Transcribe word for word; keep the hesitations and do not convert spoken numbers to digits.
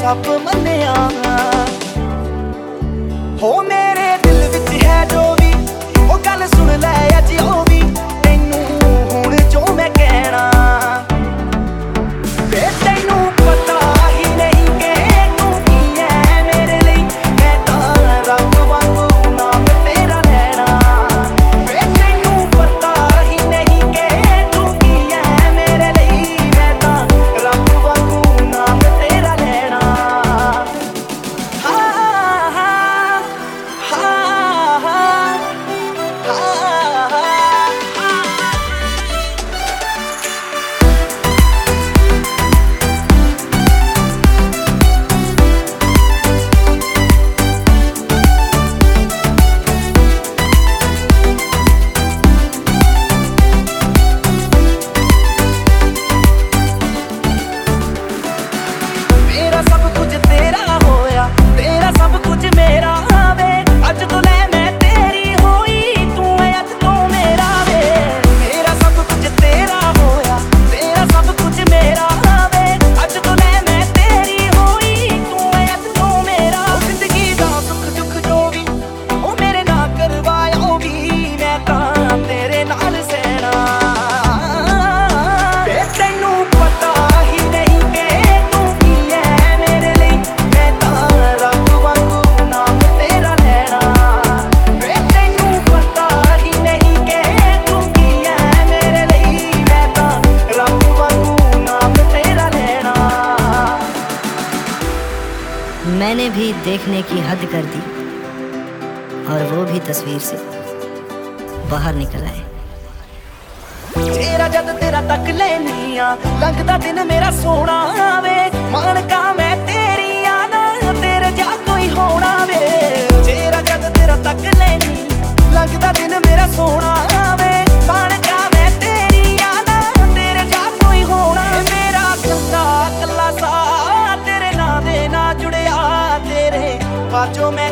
सब मन्निया हो मेरे दिल विच है जो भी ओ गल सुन लै अज ओ भी तैनू हुण जो मैं कहना वे तैनू पता ही नहीं कि तू की है मेरे लिए मैं तां रब वांगू नाम तेरा लेना वे तैनू पता ही नहीं कि तू की है मेरे लिए मैं तां रब वांगू नाम तेरा लेना हाँ हाँ हाँ हाँ मेरा सब कुछ तेरा होया तेरा सब कुछ मेरा वे अज तो ले मैं तेरी होई तू है अज तो मेरा वे मेरा सब कुछ तेरा होया तेरा सब कुछ मेरा वे अज तो ले मैं तेरी होई तू है अज तो मेरा जिंदगी दा सुख दुख जो भी ओ मेरे ना करवाया ओ भी मैं तां तेरे नाल सहना वे तैनू पता ही नहीं कि तू की है मेरे लिए मैं तां रब वांगू नाम तेरा लेना वे तैनू पता ही नहीं कि तू की है मेरे लिए मैं तां रब वांगू नाम तेरा लेना मैंने भी देखने की हद कर दी और वो भी तस्वीर से बाहर निकल आए। तेरा जद तेरा तक लेनिया लगदा दिन मेरा सोना वे मानका मैं तेरी आना तेरे जा कोई होना वे तेरा जद तेरा तक लेनी लगदा दिन मेरा सोना वे मानका मैं तेरी आना तेरे जा कोई होना मेरा कल्ला कल्ला सा तेरे नां दे ना जुड़िया तेरे बाजो मैं